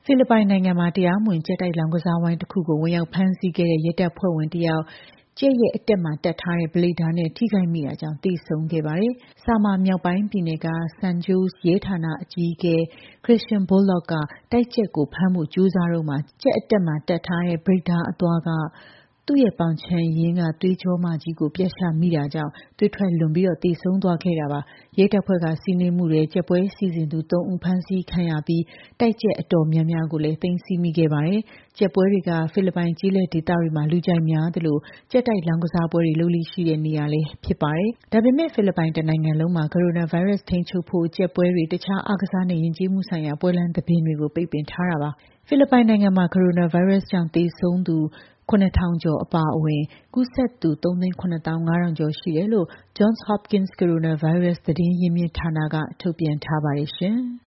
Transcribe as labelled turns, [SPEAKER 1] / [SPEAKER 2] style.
[SPEAKER 1] ဖိလစ်ပိုင်နိုင်ငံမှာတရားမဝင်ကြက်တိုက်လောင်းကစားဝိုင်းတစ်ခုကိုဝင်ရောက်ဖမ်းဆီးခဲ့တဲ့ရဲတပ်ဖွဲ့ဝင်တစ်ယောက်ကြက်ရဲ့အတက်မှာတပ်ထားတဲ့ဘလိတ်ဓာတ်နဲ့ထိခိုက်မိတာကြောင့်သေဆုံးခဲ့ပါတယ်။ဆာမာမြောက်ပိုင်းပြည်နယ်က San Jose ရဲဌာနအကြီးအကဲ Christian Bolok ကတိုက်ကြက်ကိုဖမ်းဖို့ကြိုးစားတော့မှကြက်အတက်မှာတပ်ထားတဲ့ဘလိတ်ဓာတ်အသွားကသူ့ရဲ့ပေါင်ခြံရင်းကသွေးကြောမကြီးကိုပြတ်ရှမိတာကြောင့်သွေးထွက်လွန်ပြီးသေဆုံးသွားခဲ့တာပါ။ရဲတပ်ဖွဲ့ကစီးနင်းမှုတွေကြက်ပွဲစီစဉ်သူ3ဦးဖမ်းဆီးခံရပြီးတိုက်ကြက်အတော်များများကိုလည်းသိမ်းဆည်းမိခဲ့ပါတယ်။ကြက်ပွဲတွေကဖိလစ်ပိုင်ကြီးလက်ဒေသတွေမှာလူကြိုက်များသလိုကြက်တိုက်လောင်းကစားပွဲတွေလုပ်လိရှိတဲ့နေရာလည်းဖြစ်ပါတယ်။ဒါပေမဲ့ဖိလစ်ပိုင်တနိုင်ငံလုံးမှာကိုရိုနာဗိုင်းရပ်စ်ထိန်းချုပ်ဖို့ကြက်ပွဲတွေတခြားအားကစားနဲ့ယဉ်ကျေးမှုဆိုင်ရာပွဲလမ်းသဘင်တွေကိုပိတ်ပင်ထားတာပါ။ဖိလစ်ပိုင်နိုင်ငံမှာကိုရိုနာဗိုင်းရပ်စ်ကြောင့်သေဆုံးသူ9,000 ကျော်အပါအဝင်ကူးစက်သူ 3,75,000 ကျော်ရှိတယ်လို့ Johns Hopkins ကိုရိုနာဗိုင်းရပ်စ်သတင်းရင်းမြစ်ဌာနကထုတ်ပြန်ထားပါတယ်ရှင်။